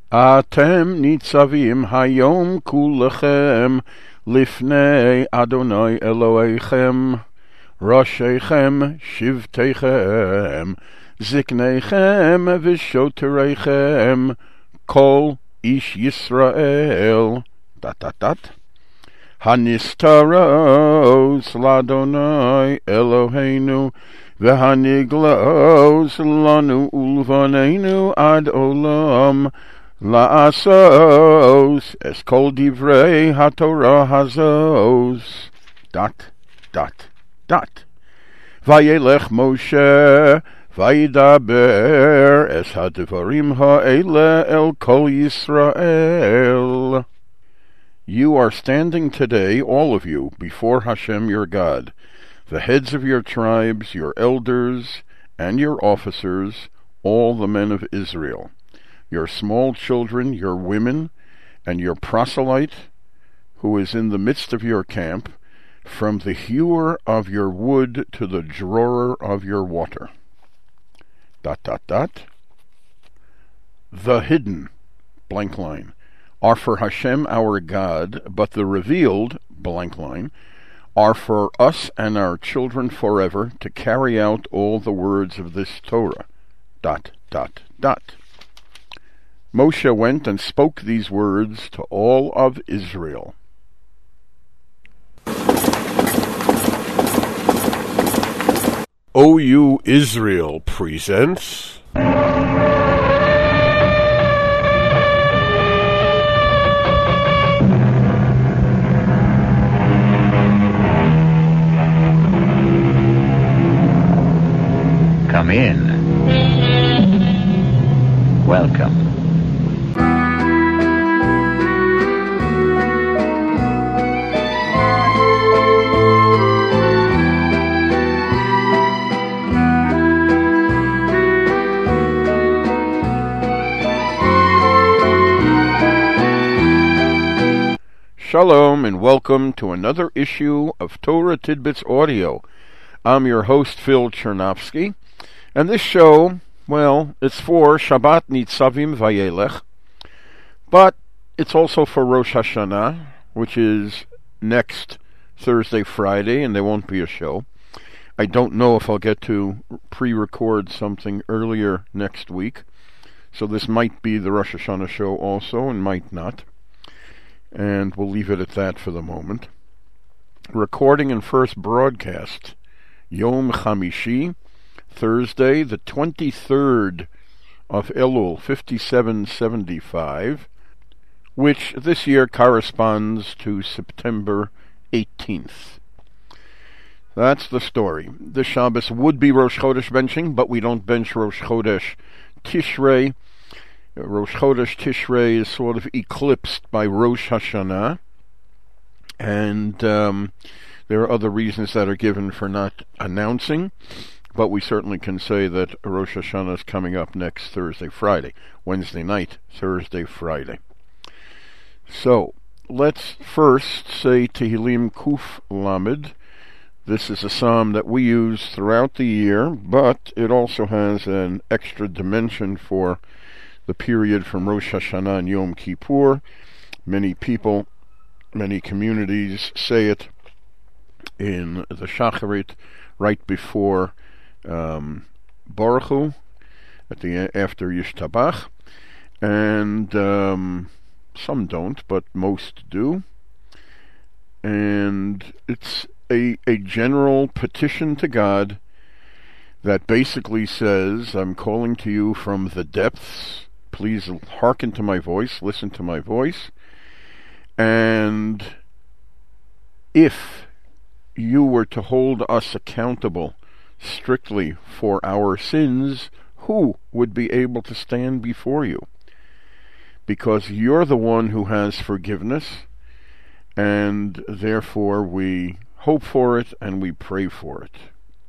Atem nitzavim hayom kulechem lifnei Adonai Elohechem Roshechem shivteichem zikneichem v'shotereichem kol ish Yisrael Hanistaros l'Adonai Eloheinu v'haniglos lanu ulvaneinu ad olam la'asos es kol divrei haTorah hazos ... Vayelech Moshe vayidaber es hadvarim ha'ele el kol Yisrael. You are standing today, all of you, before Hashem your God, the heads of your tribes, your elders, and your officers, all the men of Israel, your small children, your women, and your proselyte, who is in the midst of your camp, from the hewer of your wood to the drawer of your water. ... The hidden, blank line, are for Hashem our God, but the revealed, blank line, are for us and our children forever to carry out all the words of this Torah. ... Moshe went and spoke these words to all of Israel. OU Israel presents Come in. Welcome. Shalom and welcome to another issue of Torah Tidbits Audio. I'm your host, Phil Chernovsky, and this show, well, it's for Shabbat Nitzavim Vayelech, but it's also for Rosh Hashanah, which is next Thursday, Friday, and there won't be a show. I don't know if I'll get to pre-record something earlier next week, so this might be the Rosh Hashanah show also, and might not. And we'll leave it at that for the moment. Recording and first broadcast, Yom Chamishi, Thursday, the 23rd of Elul, 5775, which this year corresponds to September 18th. That's the story. This Shabbos would be Rosh Chodesh benching, but we don't bench Rosh Chodesh Tishrei. Rosh Chodesh Tishrei is sort of eclipsed by Rosh Hashanah, and there are other reasons that are given for not announcing, but we certainly can say that Rosh Hashanah is coming up next Thursday, Friday, Wednesday night, Thursday, Friday. So, let's first say Tehillim Kuf Lamed. This is a psalm that we use throughout the year, but it also has an extra dimension for the period from Rosh Hashanah and Yom Kippur. Many people, many communities say it in the Shacharit right before Baruch Hu, after Yishtabach, and some don't, but most do. And it's a general petition to God that basically says, I'm calling to you from the depths. Please hearken to my voice, listen to my voice. And if you were to hold us accountable strictly for our sins, who would be able to stand before you? Because you're the one who has forgiveness, and therefore we hope for it and we pray for it.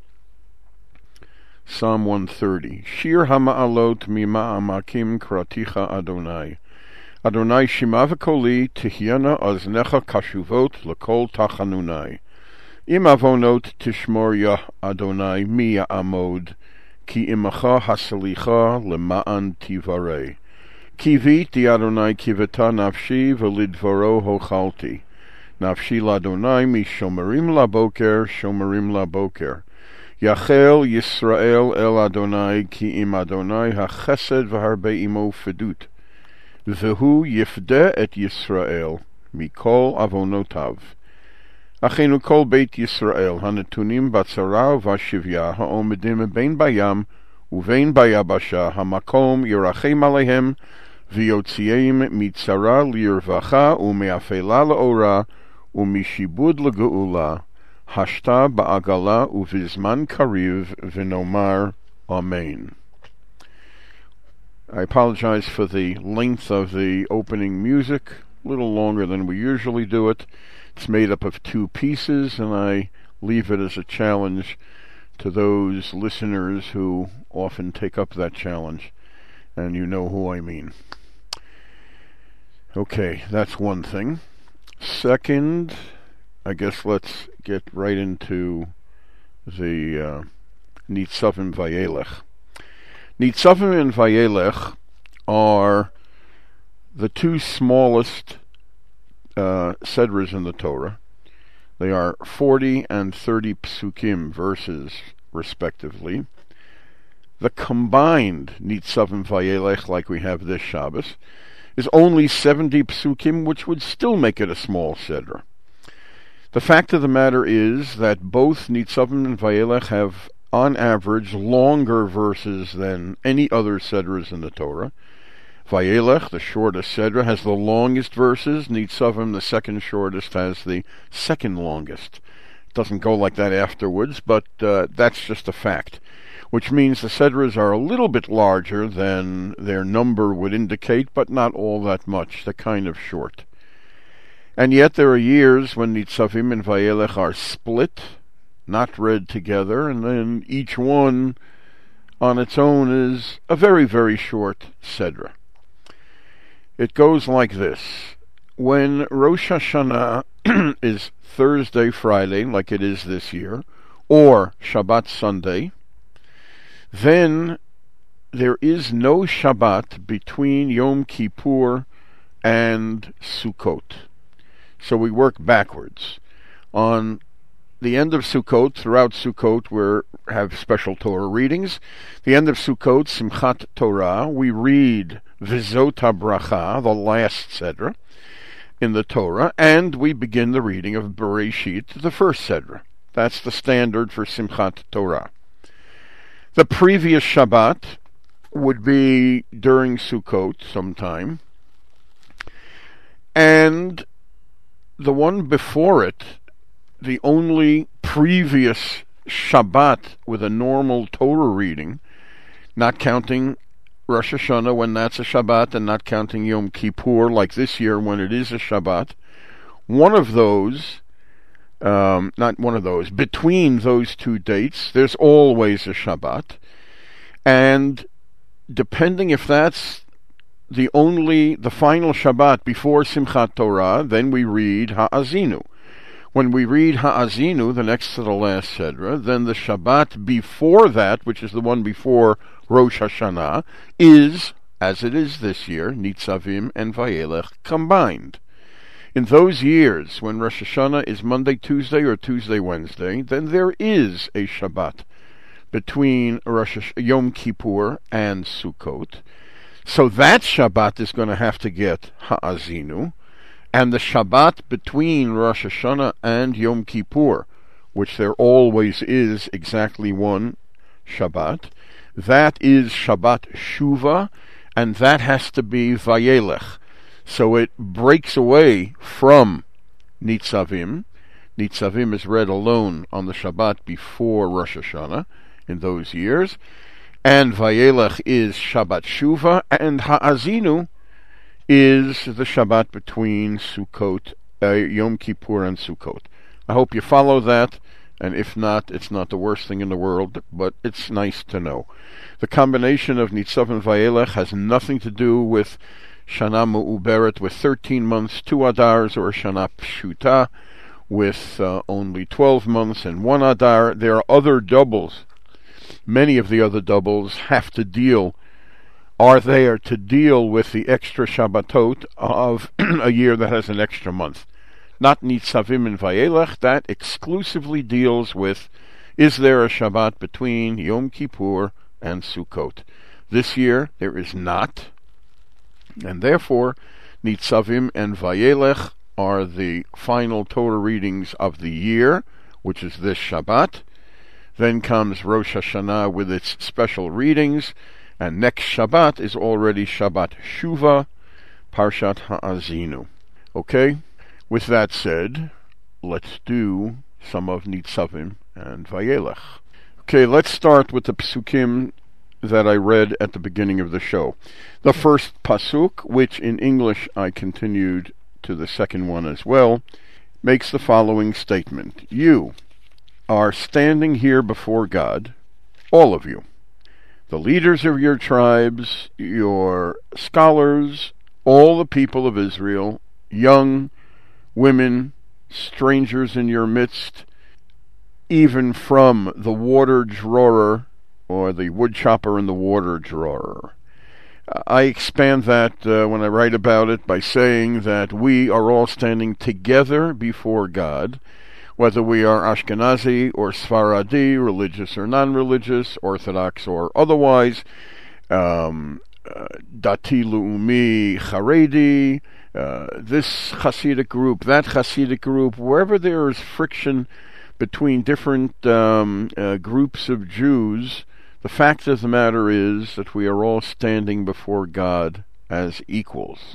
Psalm 130. Shir hama'alot mima'amakim kraticha Adonai. Adonai shima v'koli tihyana aznecha kashuvot l'kol tachanunai. Im avonot tishmor yah Adonai mi ya'amod, ki imacha hasalicha lema'an tivarei. Kiviti Adonai kiveta nafshi v'lidvoro hochalti. Nafshi ladonai mishomerim laboker, shomerim laboker. Yachel Yisrael el Adonai ki im Adonai hachesed v'harbe imo fedut. V'hu yifde et Yisrael mikol avonotav. Achenu kol beit Yisrael hanetunim batzara v'ashivya ha'omedim bein bayam uvein bayabasha hamakom yirachem alehem v'yotziim mitzara lirvacha umeafela leora umishibud legeula hashta ba'agala uvizman kariv v'nomar amen. I apologize for the length of the opening music, a little longer than we usually do it. It's made up of 2 pieces, and I leave it as a challenge to those listeners who often take up that challenge, and you know who I mean. Okay, that's one thing. Second, I guess let's get right into the Nitzavim Vayelech. Nitzavim and Vayelech are the 2 smallest sedras in the Torah. They are 40 and 30 psukim, verses, respectively. The combined Nitzavim Vayelech, like we have this Shabbos, is only 70 psukim, which would still make it a small sedra. The fact of the matter is that both Nitzavim and Vayelech have, on average, longer verses than any other sedras in the Torah. Vayelech, the shortest sedra, has the longest verses. Nitzavim, the second shortest, has the second longest. It doesn't go like that afterwards, but that's just a fact, which means the sedras are a little bit larger than their number would indicate, but not all that much. They're kind of short. And yet there are years when Nitzavim and Vayelech are split, not read together, and then each one on its own is a very, very short sedra. It goes like this. When Rosh Hashanah is Thursday, Friday, like it is this year, or Shabbat Sunday, then there is no Shabbat between Yom Kippur and Sukkot. So we work backwards. On the end of Sukkot, throughout Sukkot, we have special Torah readings. The end of Sukkot, Simchat Torah, we read Vizot HaBracha, the last Sedra, in the Torah, and we begin the reading of Bereshit, the first Sedra. That's the standard for Simchat Torah. The previous Shabbat would be during Sukkot sometime, and the one before it, the only previous Shabbat with a normal Torah reading, not counting Rosh Hashanah when that's a Shabbat and not counting Yom Kippur like this year when it is a Shabbat, between those 2 dates, there's always a Shabbat. And depending if that's the final Shabbat before Simchat Torah, then we read Ha'azinu. When we read Ha'azinu, the next to the last Sedra, then the Shabbat before that, which is the one before Rosh Hashanah, is, as it is this year, Nitzavim and Vayelech combined. In those years, when Rosh Hashanah is Monday, Tuesday, or Tuesday, Wednesday, then there is a Shabbat between Yom Kippur and Sukkot. So that Shabbat is going to have to get Ha'azinu, and the Shabbat between Rosh Hashanah and Yom Kippur, which there always is exactly one Shabbat, that is Shabbat Shuvah, and that has to be Vayelech. So it breaks away from Nitzavim. Nitzavim is read alone on the Shabbat before Rosh Hashanah in those years, and Vayelech is Shabbat Shuvah, and Ha'azinu is the Shabbat between Sukkot, Yom Kippur and Sukkot. I hope you follow that, and if not, it's not the worst thing in the world, but it's nice to know. The combination of Nitzav and Vayelech has nothing to do with Shana Me'uberet with 13 months, 2 Adars, or Shana Pshuta with only 12 months and 1 Adar. There are other doubles. Many of the other doubles have to deal are there to deal with the extra Shabbatot of a year that has an extra month. Not Nitzavim and Vayelech, that exclusively deals with, is there a Shabbat between Yom Kippur and Sukkot? This year there is not, and therefore Nitzavim and Vayelech are the final Torah readings of the year, which is this Shabbat. Then comes Rosh Hashanah with its special readings, and next Shabbat is already Shabbat Shuvah, Parshat Ha'azinu. Okay? With that said, let's do some of Nitzavim and Vayelech. Okay, let's start with the psukim that I read at the beginning of the show. The first pasuk, which in English I continued to the second one as well, makes the following statement. You are standing here before God, all of you, the leaders of your tribes, your scholars, all the people of Israel, young, women, strangers in your midst, even from the water drawer, or the wood chopper and the water drawer. I expand that when I write about it by saying that we are all standing together before God, whether we are Ashkenazi or Sfaradi, religious or non-religious, Orthodox or otherwise, Dati Leumi, Haredi, this Hasidic group, that Hasidic group, wherever there is friction between different groups of Jews, the fact of the matter is that we are all standing before God as equals.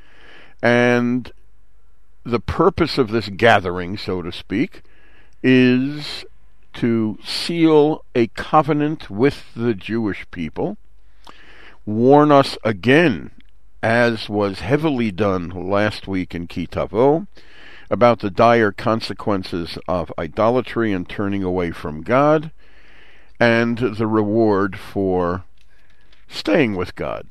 And the purpose of this gathering, so to speak, is to seal a covenant with the Jewish people, warn us again, as was heavily done last week in Ki Tavo, about the dire consequences of idolatry and turning away from God, and the reward for staying with God.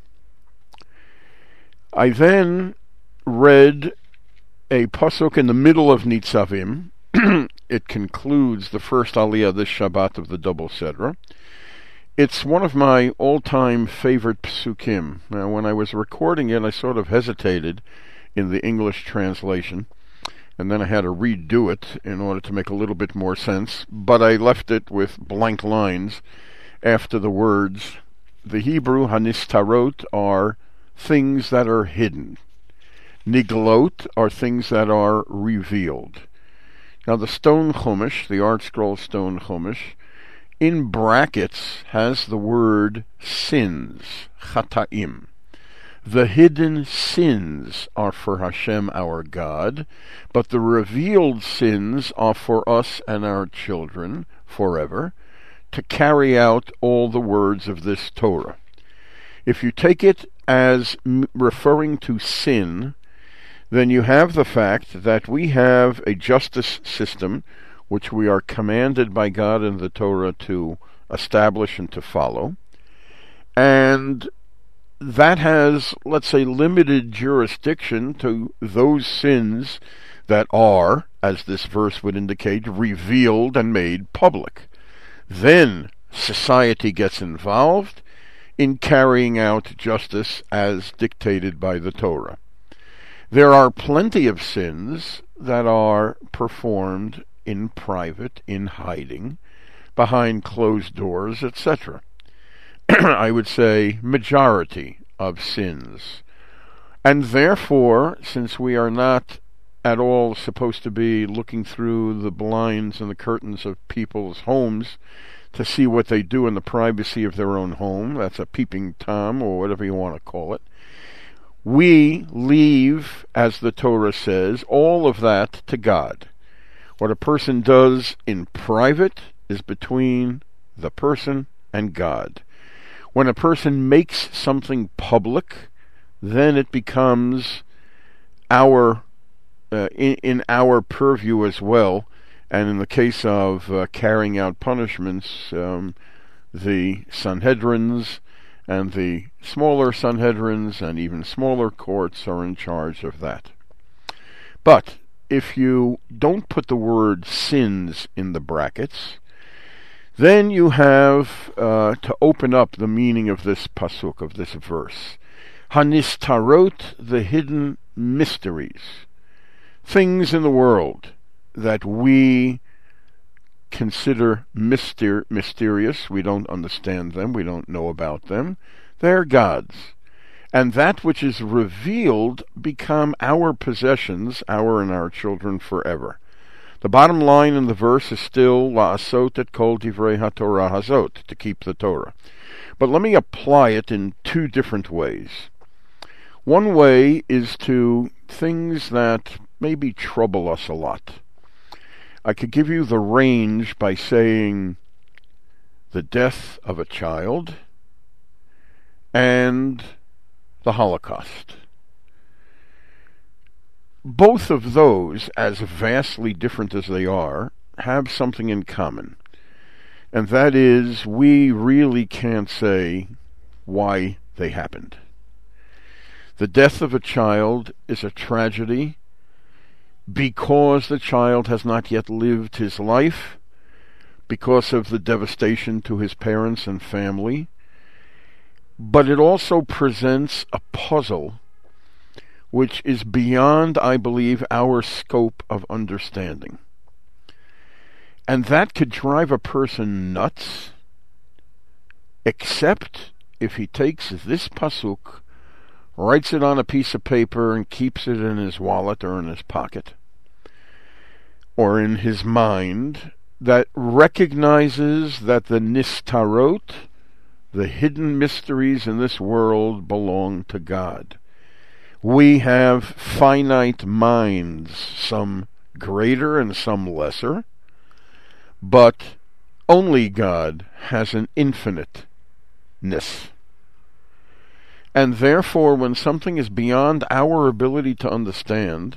I then read a pasuk in the middle of Nitzavim. It concludes the first Aliyah this Shabbat of the double Sedra. It's one of my all-time favorite psukim. Now, when I was recording it, I sort of hesitated in the English translation, and then I had to redo it in order to make a little bit more sense, but I left it with blank lines after the words. The Hebrew hanistarot are things that are hidden. Niglot are things that are revealed. Now the stone Chumash, the Art Scroll stone Chumash, in brackets has the word sins, chataim. The hidden sins are for Hashem our God, but the revealed sins are for us and our children forever, to carry out all the words of this Torah. If you take it as referring to sin, then you have the fact that we have a justice system which we are commanded by God in the Torah to establish and to follow, and that has, let's say, limited jurisdiction to those sins that are, as this verse would indicate, revealed and made public. Then society gets involved in carrying out justice as dictated by the Torah. There are plenty of sins that are performed in private, in hiding, behind closed doors, etc. I would say majority of sins. And therefore, since we are not at all supposed to be looking through the blinds and the curtains of people's homes to see what they do in the privacy of their own home, that's a peeping Tom or whatever you want to call it, we leave, as the Torah says, all of that to God. What a person does in private is between the person and God. When a person makes something public, then it becomes our in our purview as well. And in the case of carrying out punishments, the Sanhedrins and the smaller Sanhedrins and even smaller courts are in charge of that. But if you don't put the word sins in the brackets, Then you have to open up the meaning of this pasuk, of this verse. Hanistarot, the hidden mysteries. Things in the world that we consider mysterious. We don't understand them. We don't know about them. They're God's. And that which is revealed become our possessions, our and our children forever. The bottom line in the verse is still la'asot et kol divrei haTorah hazot, to keep the Torah. But let me apply it in two different ways. One way is to things that maybe trouble us a lot. I could give you the range by saying the death of a child and the Holocaust. Both of those, as vastly different as they are, have something in common. And that is, we really can't say why they happened. The death of a child is a tragedy because the child has not yet lived his life, because of the devastation to his parents and family. But it also presents a puzzle which is beyond, I believe, our scope of understanding. And that could drive a person nuts, except if he takes this pasuk, writes it on a piece of paper, and keeps it in his wallet or in his pocket, or in his mind, that recognizes that the nistarot, the hidden mysteries in this world, belong to God. We have finite minds, some greater and some lesser, but only God has an infiniteness. And therefore, when something is beyond our ability to understand,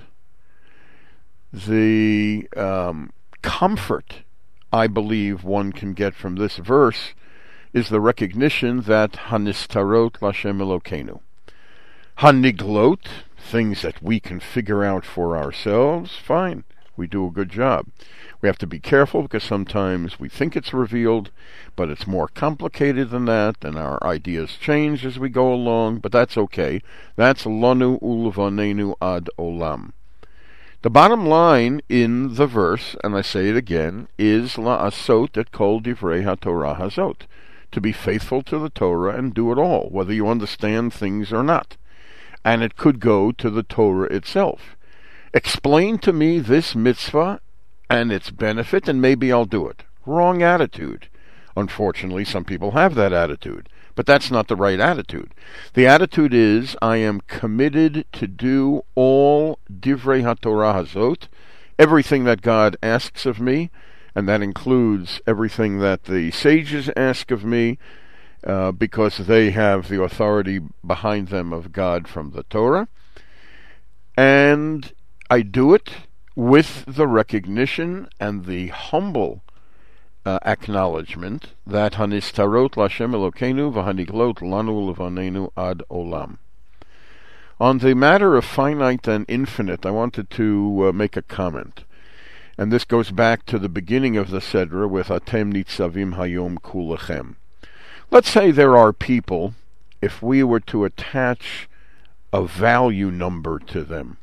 the comfort I believe one can get from this verse is the recognition that Hanistarot Lashem Elokeinu. Haniglot, things that we can figure out for ourselves, fine, we do a good job. We have to be careful because sometimes we think it's revealed, but it's more complicated than that, and our ideas change as we go along, but that's okay. That's Lanu Ulvanenu Ad Olam. The bottom line in the verse, and I say it again, is La'asot et kol divrei haTorah hazot, to be faithful to the Torah and do it all, whether you understand things or not. And it could go to the Torah itself. Explain to me this mitzvah and its benefit, and maybe I'll do it. Wrong attitude. Unfortunately, some people have that attitude, but that's not the right attitude. The attitude is, I am committed to do all divrei haTorah hazot, everything that God asks of me, and that includes everything that the sages ask of me, because they have the authority behind them of God from the Torah. And I do it with the recognition and the humble acknowledgement that Hanistarot Lashem Elokeinu v'haniglot lanu levanenu ad olam. On the matter of finite and infinite, I wanted to make a comment. And this goes back to the beginning of the Sedra with Atem Nitzavim Hayom Kulachem. Let's say there are people, if we were to attach a value number to them,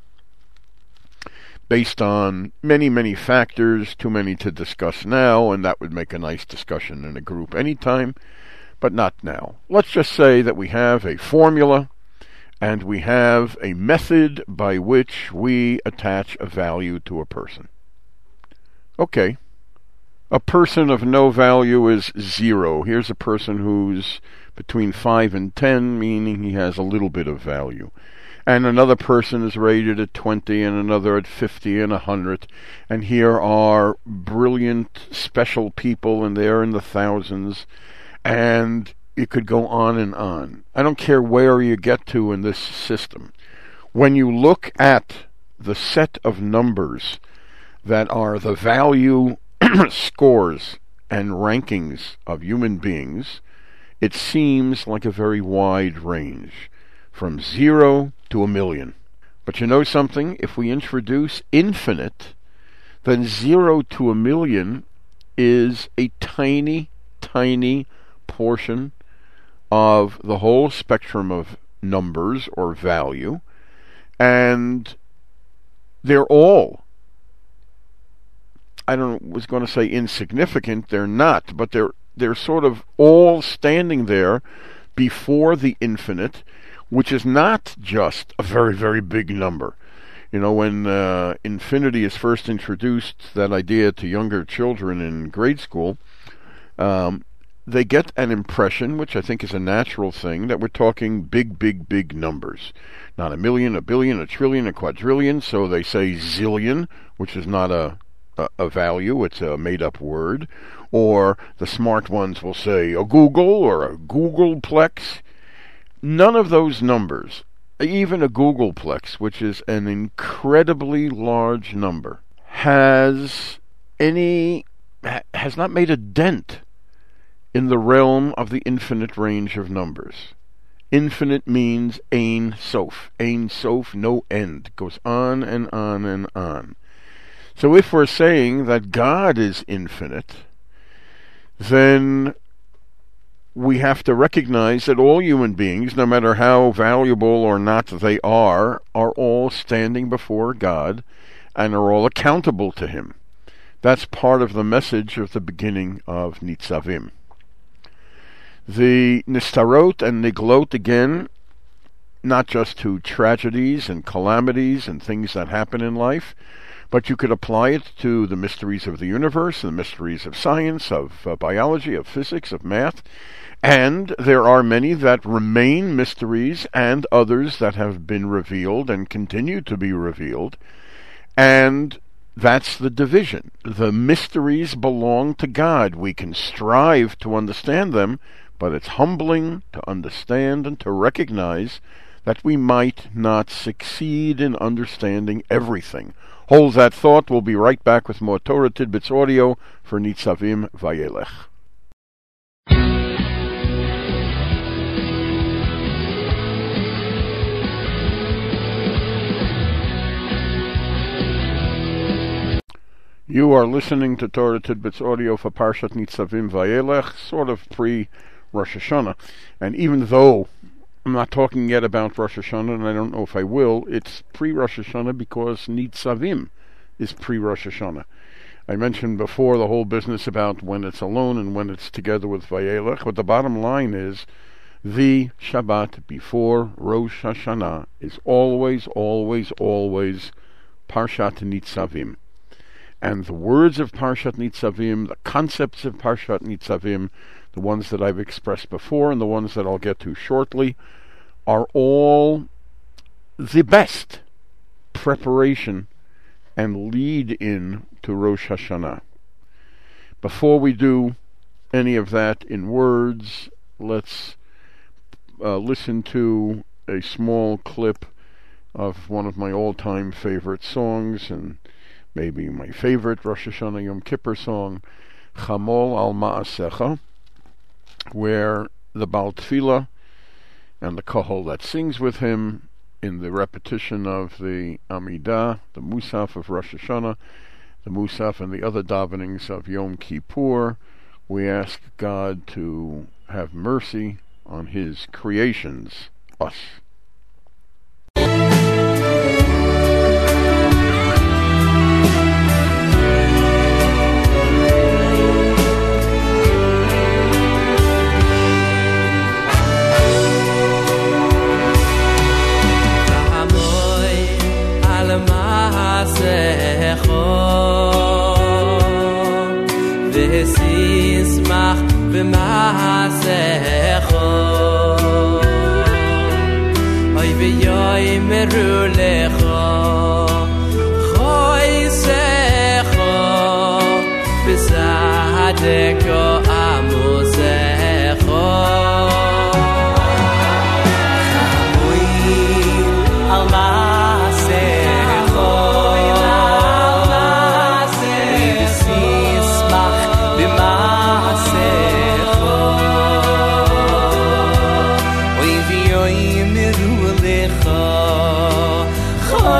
based on many, many factors, too many to discuss now, and that would make a nice discussion in a group anytime, but not now. Let's just say that we have a formula, and we have a method by which we attach a value to a person. Okay. A person of no value is 0. Here's a person who's between 5 and 10, meaning he has a little bit of value. And another person is rated at 20, and another at 50 and 100. And here are brilliant, special people, and they're in the thousands. And it could go on and on. I don't care where you get to in this system. When you look at the set of numbers that are the value scores and rankings of human beings, it seems like a very wide range, from 0 to 1,000,000. But you know something? If we introduce infinite, then 0 to 1,000,000 is a tiny, tiny portion of the whole spectrum of numbers or value, and they're all, was going to say insignificant, they're not, but they're sort of all standing there before the infinite, which is not just a very, very big number. When infinity is first introduced, that idea, to younger children in grade school, they get an impression, which I think is a natural thing, that we're talking big, big, big numbers. Not a million, a billion, a trillion, a quadrillion, so they say zillion, which is not a value, it's a made-up word. Or the smart ones will say a Google or a Googleplex. None of those numbers, even a Googleplex, which is an incredibly large number, has not made a dent in the realm of the infinite range of numbers. Infinite means Ein Sof. Ein Sof, no end. It goes on and on and on. So if we're saying that God is infinite, then we have to recognize that all human beings, no matter how valuable or not they are all standing before God and are all accountable to Him. That's part of the message of the beginning of Nitzavim. The Nistarot and Niglot, again, not just to tragedies and calamities and things that happen in life, but you could apply it to the mysteries of the universe, the mysteries of science, of biology, of physics, of math. And there are many that remain mysteries and others that have been revealed and continue to be revealed. And that's the division. The mysteries belong to God. We can strive to understand them, but it's humbling to understand and to recognize that we might not succeed in understanding everything. Hold that thought. We'll be right back with more Torah Tidbits audio for Nitzavim Vayelech. You are listening to Torah Tidbits audio for Parshat Nitzavim Vayelech, sort of pre-Rosh Hashanah. And even though I'm not talking yet about Rosh Hashanah, and I don't know if I will, it's pre-Rosh Hashanah because Nitzavim is pre-Rosh Hashanah. I mentioned before the whole business about when it's alone and when it's together with Vayelech, but the bottom line is the Shabbat before Rosh Hashanah is always, always, always Parshat Nitzavim. And the words of Parshat Nitzavim, the concepts of Parshat Nitzavim, the ones that I've expressed before and the ones that I'll get to shortly, are all the best preparation and lead in to Rosh Hashanah. Before we do any of that in words, let's listen to a small clip of one of my all-time favorite songs, and maybe my favorite Rosh Hashanah Yom Kippur song, Chamol al Ma'asecha, where the Baal Tefillah and the Kohol that sings with him, in the repetition of the Amidah, the Musaf of Rosh Hashanah, the Musaf and the other davenings of Yom Kippur, we ask God to have mercy on His creations, us. Oh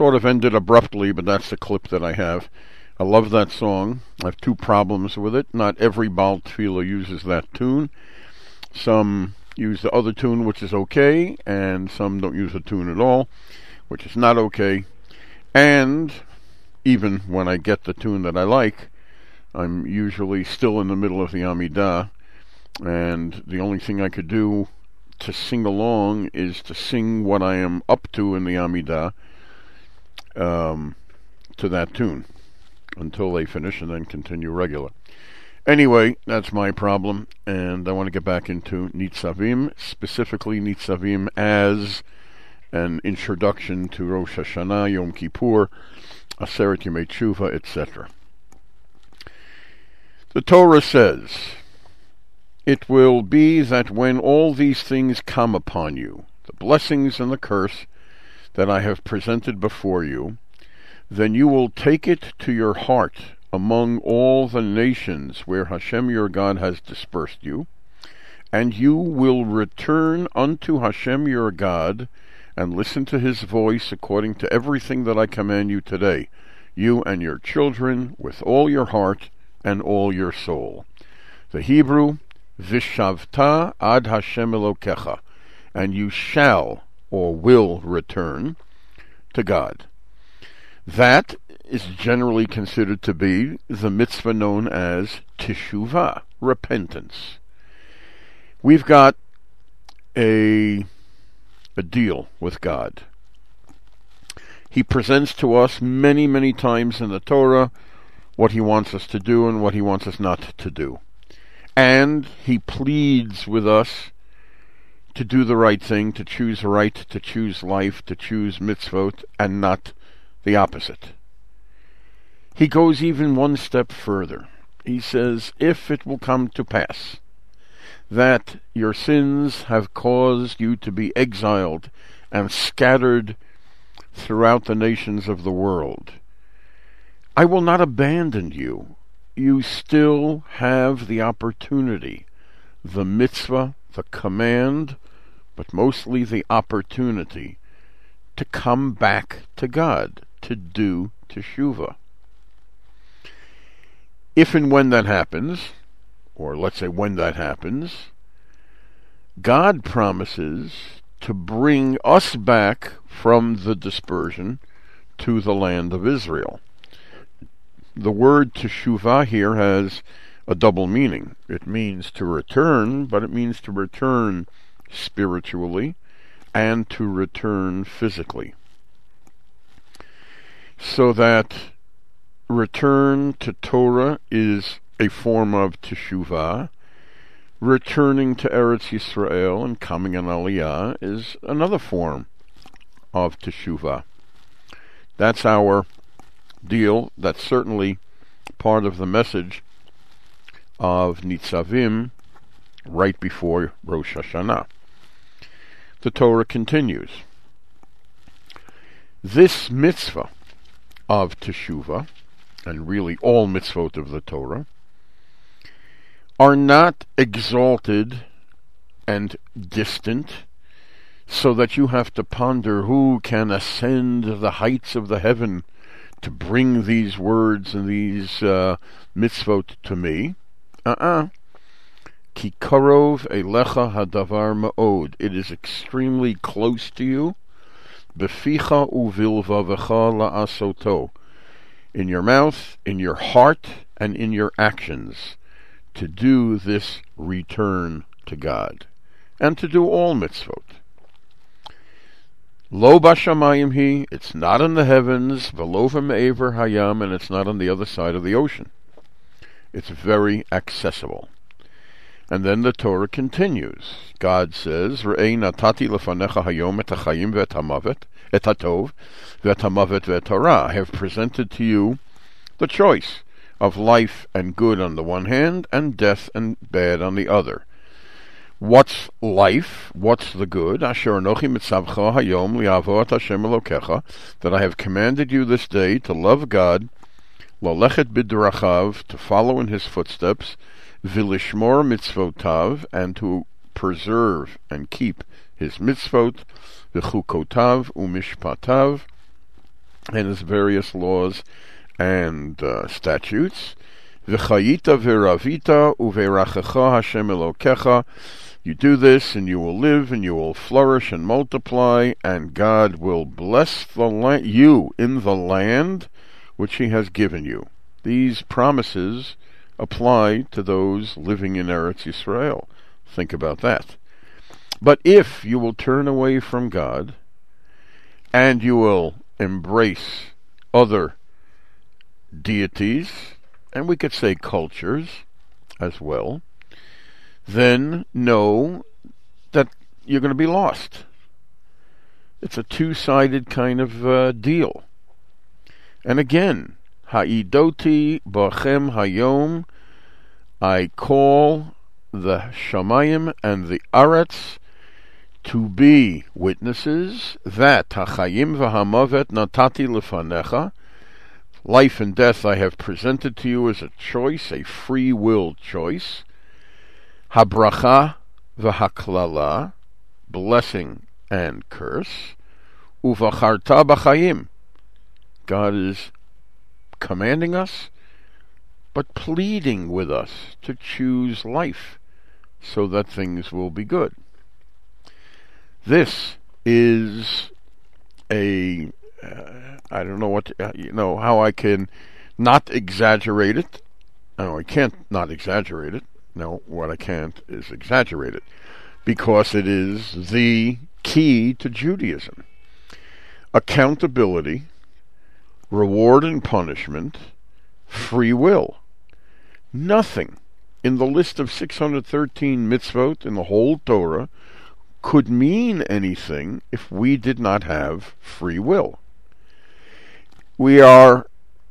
sort of ended abruptly, but that's the clip that I have. I love that song. I have two problems with it. Not every Baal Tefillah uses that tune. Some use the other tune, which is okay, and some don't use the tune at all, which is not okay. And even when I get the tune that I like, I'm usually still in the middle of the Amidah, and the only thing I could do to sing along is to sing what I am up to in the Amidah to that tune until they finish, and then continue regular. Anyway, that's my problem, and I want to get back into Nitzavim, specifically Nitzavim as an introduction to Rosh Hashanah, Yom Kippur, Aseret Yemei Tshuva, etc. The Torah says, "It will be that when all these things come upon you, the blessings and the curse that I have presented before you, then you will take it to your heart among all the nations where Hashem your God has dispersed you, and you will return unto Hashem your God and listen to his voice according to everything that I command you today, you and your children, with all your heart and all your soul." The Hebrew, Vishavta ad Hashem Elokecha, and you shall or will return to God. That is generally considered to be the mitzvah known as teshuvah, repentance. We've got a deal with God. He presents to us many, many times in the Torah what he wants us to do and what he wants us not to do. And he pleads with us to do the right thing, to choose right, to choose life, to choose mitzvot, and not the opposite. He goes even one step further. He says, if it will come to pass that your sins have caused you to be exiled and scattered throughout the nations of the world, I will not abandon you. You still have the opportunity, the mitzvah, the command, but mostly the opportunity to come back to God, to do teshuvah. If and when that happens, or let's say when that happens, God promises to bring us back from the dispersion to the land of Israel. The word teshuvah here has a double meaning. It means to return, but it means to return spiritually and to return physically. So that return to Torah is a form of teshuvah. Returning to Eretz Yisrael and coming in Aliyah is another form of teshuvah. That's our deal. That's certainly part of the message of Nitzavim right before Rosh Hashanah. The Torah continues. This mitzvah of teshuvah, and really all mitzvot of the Torah, are not exalted and distant so that you have to ponder who can ascend the heights of the heaven to bring these words and these mitzvot to me. Ki karov elecha hadavar ma'od. It is extremely close to you. Beficha uvilvavecha la'asoto. In your mouth, in your heart, and in your actions, to do this return to God, and to do all mitzvot. Lo bashamayim hi, it's not in the heavens, velo v'me'ever hayam, and it's not on the other side of the ocean. It's very accessible. And then the Torah continues. God says, Re'ei natati lefanecha hayom et hachayim ve'et hamavet, et hatov, ve'et hamavet ve'et hara. I have presented to you the choice of life and good on the one hand, and death and bad on the other. What's life? What's the good? Asher anochi mitzavcha hayom li'avot Hashem Elokecha, that I have commanded you this day to love God, lolechet b'drachav, to follow in his footsteps, v'lishmor mitzvotav, and to preserve and keep his mitzvot, v'chukotav u'mishpatav, and his various laws and statutes. V'chayita v'ravita uve'rachecha Hashem Elokecha. You do this, and you will live, and you will flourish and multiply, and God will bless you in the land which He has given you. These promises apply to those living in Eretz Yisrael. Think about that. But if you will turn away from God, and you will embrace other deities, and we could say cultures as well, then know that you're going to be lost. It's a two-sided kind of deal. And again, Ha'idoti bachem hayom, I call the Shamayim and the Aretz to be witnesses that Hachayim v'hamavet natati lefanecha, life and death I have presented to you as a choice, a free will choice. Habracha v'haklala, blessing and curse. Uvacharta b'chayim, God is commanding us, but pleading with us to choose life so that things will be good. This is I don't know what, how I can not exaggerate it. No, I can't not exaggerate it. No, what I can't is exaggerate it, because it is the key to Judaism. Accountability, reward and punishment, free will. Nothing in the list of 613 mitzvot in the whole Torah could mean anything if we did not have free will. We are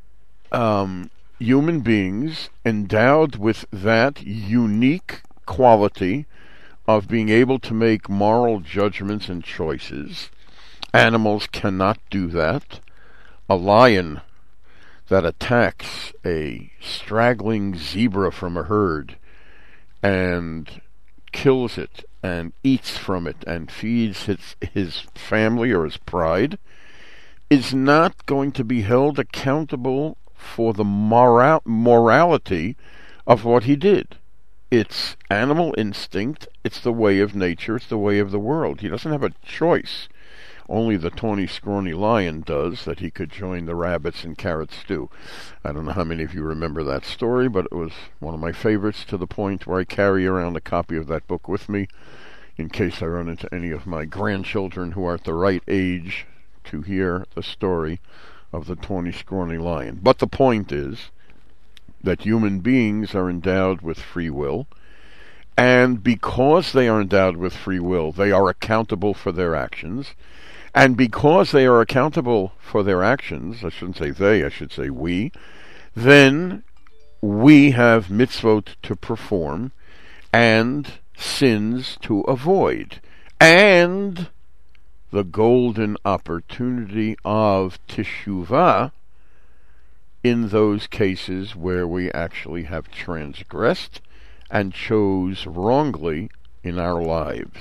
human beings endowed with that unique quality of being able to make moral judgments and choices. Animals cannot do that. A lion that attacks a straggling zebra from a herd and kills it and eats from it and feeds his family or his pride is not going to be held accountable for the morality of what he did. It's animal instinct, it's the way of nature, it's the way of the world. He doesn't have a choice. Only the tawny, scrawny lion does, that he could join the rabbits in carrot stew. I don't know how many of you remember that story, but it was one of my favorites, to the point where I carry around a copy of that book with me in case I run into any of my grandchildren who are at the right age to hear the story of the tawny, scrawny lion. But the point is that human beings are endowed with free will, and because they are endowed with free will, they are accountable for their actions. And because they are accountable for their actions, I shouldn't say they, I should say we, then we have mitzvot to perform and sins to avoid, and the golden opportunity of teshuvah in those cases where we actually have transgressed and chose wrongly in our lives.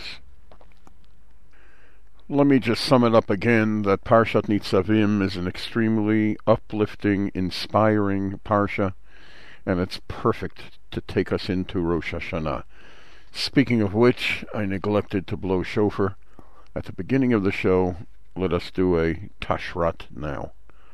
Let me just sum it up again, that Parshat Nitzavim is an extremely uplifting, inspiring parsha, and it's perfect to take us into Rosh Hashanah. Speaking of which, I neglected to blow shofar at the beginning of the show. Let us do a tashrat now.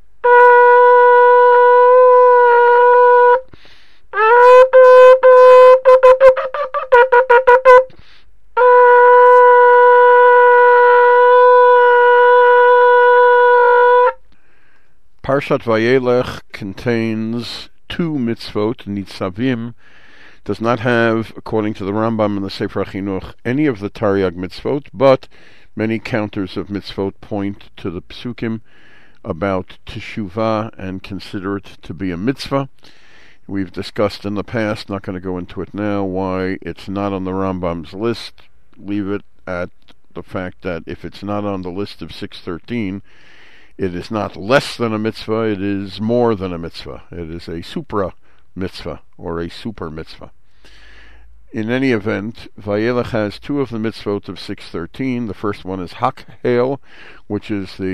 Parshat Vayelech contains two mitzvot. Nitzavim does not have, according to the Rambam and the Sefer HaChinuch, any of the Taryag mitzvot, but many counters of mitzvot point to the psukim about teshuvah and consider it to be a mitzvah. We've discussed in the past, not going to go into it now, why it's not on the Rambam's list. Leave it at the fact that if it's not on the list of 613, it is not less than a mitzvah, it is more than a mitzvah. It is a supra mitzvah, or a super mitzvah. In any event, Vayelech has two of the mitzvot of 613. The first one is Hakhel, which is the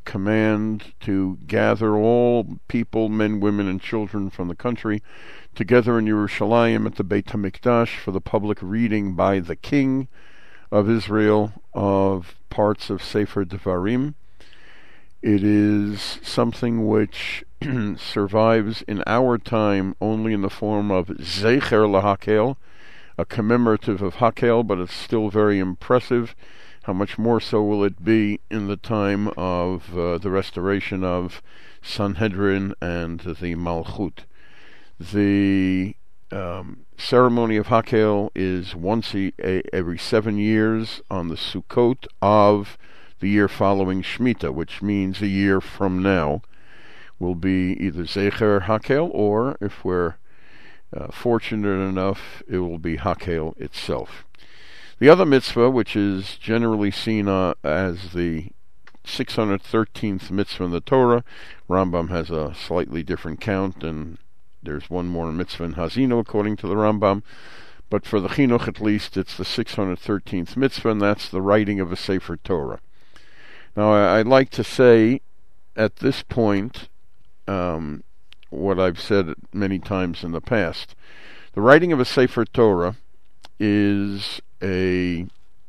command to gather all people, men, women, and children from the country together in Yerushalayim at the Beit HaMikdash for the public reading by the King of Israel of parts of Sefer Devarim. It is something which survives in our time only in the form of Zecher LaHakel, a commemorative of Hakel, but it's still very impressive. How much more so will it be in the time of the restoration of Sanhedrin and the Malchut? The ceremony of Hakel is once every 7 years on the Sukkot of the year following Shemitah, which means a year from now will be either Zecher Hakel, or if we're fortunate enough, it will be Hakel itself. The other mitzvah, which is generally seen as the 613th mitzvah in the Torah, Rambam has a slightly different count, and there's one more mitzvah in Hazino according to the Rambam, but for the Chinuch at least, it's the 613th mitzvah, and that's the writing of a Sefer Torah. Now, I'd like to say at this point what I've said many times in the past. The writing of a Sefer Torah is an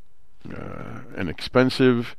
expensive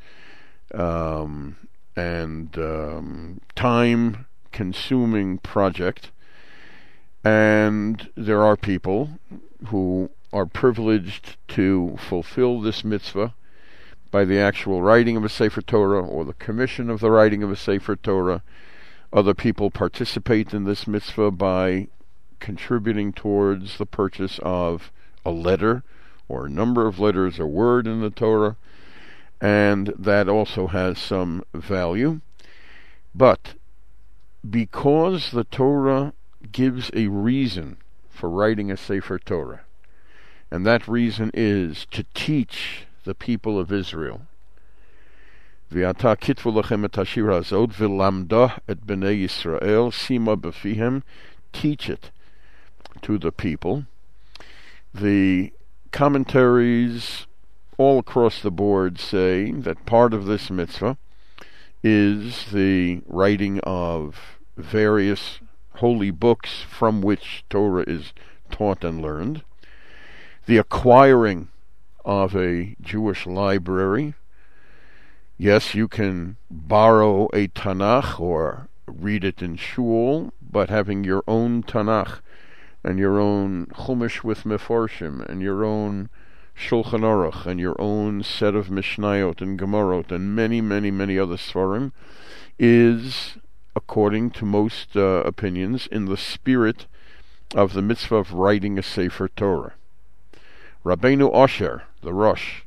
and time-consuming project, and there are people who are privileged to fulfill this mitzvah by the actual writing of a Sefer Torah or the commission of the writing of a Sefer Torah. Other people participate in this mitzvah by contributing towards the purchase of a letter or a number of letters, a word in the Torah, and that also has some value. But because the Torah gives a reason for writing a Sefer Torah, and that reason is to teach the people of Israel. V'ata kitvu lachem et hashira hazot v'lamdah et bnei Yisrael sima b'fihem, teach it to the people. The commentaries all across the board say that part of this mitzvah is the writing of various holy books from which Torah is taught and learned, the acquiring of a Jewish library. Yes, you can borrow a Tanakh or read it in shul, but having your own Tanakh and your own Chumash with Meforshim and your own Shulchan Aruch and your own set of Mishnayot and Gemorot and many, many, many other Svarim is, according to most opinions, in the spirit of the mitzvah of writing a Sefer Torah. Rabbeinu Osher, the Rosh,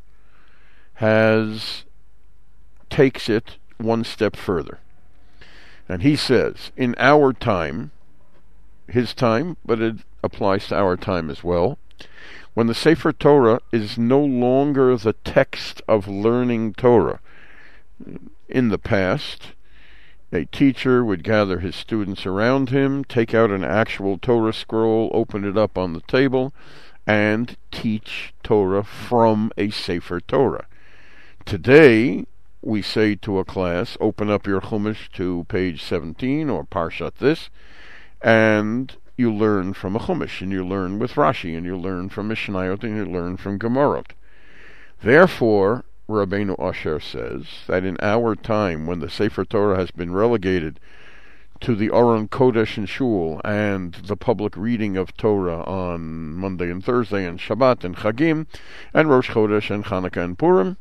takes it one step further. And he says, in our time, his time, but it applies to our time as well, when the Sefer Torah is no longer the text of learning Torah. In the past, a teacher would gather his students around him, take out an actual Torah scroll, open it up on the table, and teach Torah from a Sefer Torah. Today, we say to a class, open up your Chumash to page 17 or Parshat this, and you learn from a Chumash, and you learn with Rashi, and you learn from Mishnayot, and you learn from Gemorot. Therefore, Rabbeinu Osher says that in our time, when the Sefer Torah has been relegated to the Aron Kodesh and Shul and the public reading of Torah on Monday and Thursday and Shabbat and Chagim and Rosh Chodesh and Chanukah and Purim,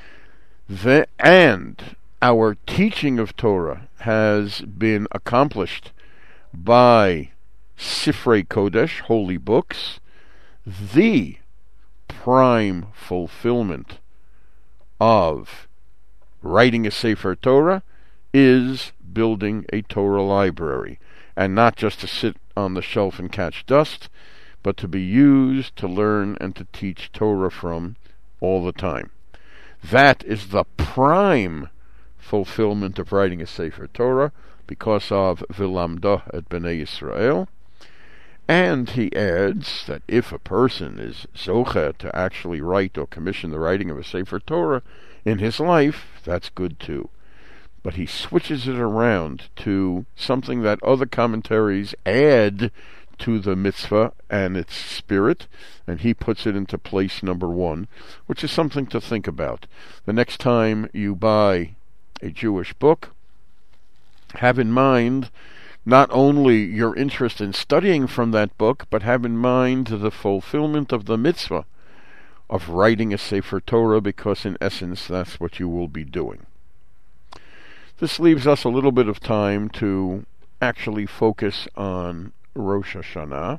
and our teaching of Torah has been accomplished by Sifrei Kodesh, holy books, the prime fulfillment of writing a Sefer Torah is building a Torah library, and not just to sit on the shelf and catch dust, but to be used to learn and to teach Torah from all the time. That is the prime fulfillment of writing a Sefer Torah, because of V'lamdah et bnei Yisrael. And he adds that if a person is zocheh to actually write or commission the writing of a Sefer Torah in his life, that's good too. but he switches it around to something that other commentaries add to the mitzvah and its spirit, and he puts it into place number 1, which is something to think about. The next time you buy a Jewish book, have in mind not only your interest in studying from that book, but have in mind the fulfillment of the mitzvah of writing a Sefer Torah, because in essence that's what you will be doing. This leaves us a little bit of time to actually focus on Rosh Hashanah.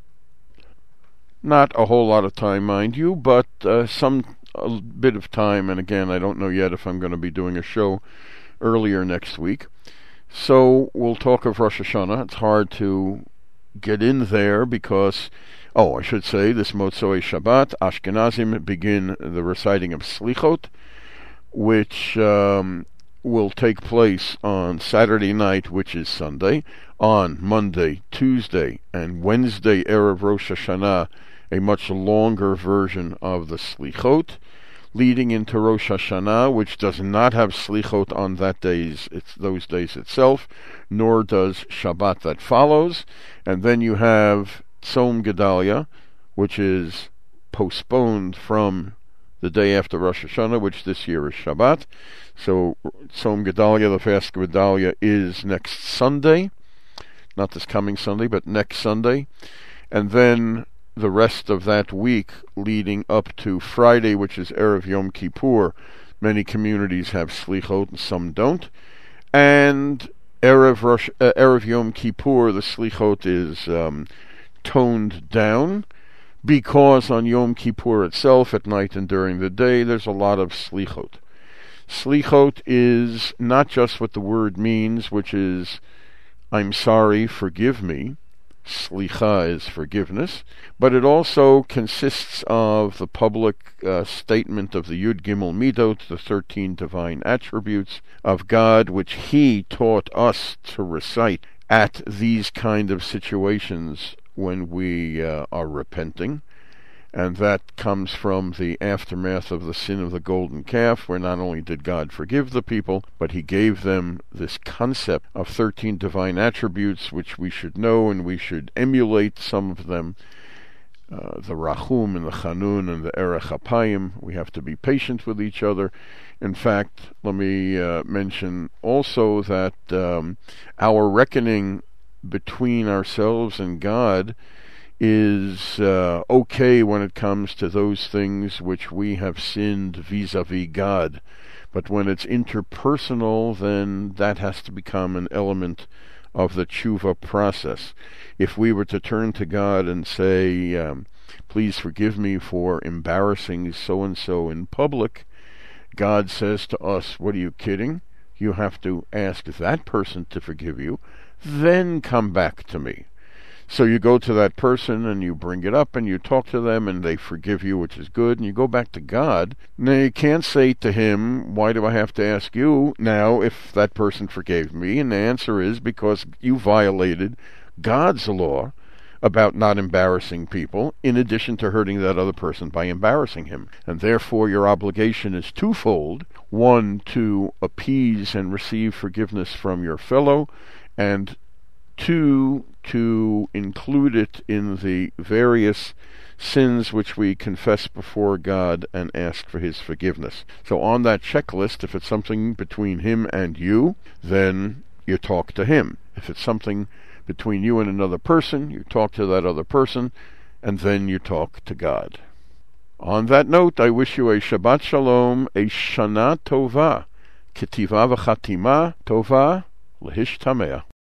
Not a whole lot of time, mind you, but a bit of time, and again, I don't know yet if I'm going to be doing a show earlier next week. So we'll talk of Rosh Hashanah. It's hard to get in there because, I should say, this Motzei Shabbat, Ashkenazim begin the reciting of Slichot, which will take place on Saturday night, which is Sunday, on Monday, Tuesday, and Wednesday, Erev Rosh Hashanah, a much longer version of the Slichot, leading into Rosh Hashanah, which does not have Slichot on those days itself, nor does Shabbat that follows. And then you have Tzom Gedalia, which is postponed from the day after Rosh Hashanah, which this year is Shabbat. So Tzom Gedalia, the fast of Gedalia, is next Sunday, not this coming Sunday, but next Sunday. And then the rest of that week leading up to Friday, which is Erev Yom Kippur, many communities have Slichot and some don't. And Erev Yom Kippur, the Slichot is toned down, because on Yom Kippur itself, at night and during the day, there's a lot of Slichot. Slichot is not just what the word means, which is, I'm sorry, forgive me. Slicha is forgiveness, but it also consists of the public statement of the Yud Gimel Midot, the 13 divine attributes of God, which He taught us to recite at these kind of situations when we are repenting. And that comes from the aftermath of the sin of the golden calf, where not only did God forgive the people, but He gave them this concept of 13 divine attributes, which we should know, and we should emulate some of them. The Rachum and the Chanun and the Erech HaPayim. We have to be patient with each other. In fact, let me mention also that our reckoning between ourselves and God is okay when it comes to those things which we have sinned vis-a-vis God. But when it's interpersonal, then that has to become an element of the tshuva process. If we were to turn to God and say, please forgive me for embarrassing so-and-so in public, God says to us, what are you kidding? You have to ask that person to forgive you, then come back to me. So you go to that person and you bring it up and you talk to them and they forgive you, which is good, and you go back to God. Now you can't say to Him, why do I have to ask you now if that person forgave me? And the answer is because you violated God's law about not embarrassing people, in addition to hurting that other person by embarrassing him. And therefore your obligation is twofold. One, to appease and receive forgiveness from your fellow, and two, to include it in the various sins which we confess before God and ask for His forgiveness. So on that checklist, if it's something between Him and you, then you talk to Him. If it's something between you and another person, you talk to that other person, and then you talk to God. On that note, I wish you a Shabbat Shalom, a Shana Tova, Ketiva v'Chatima Tova, L'Hishtamea.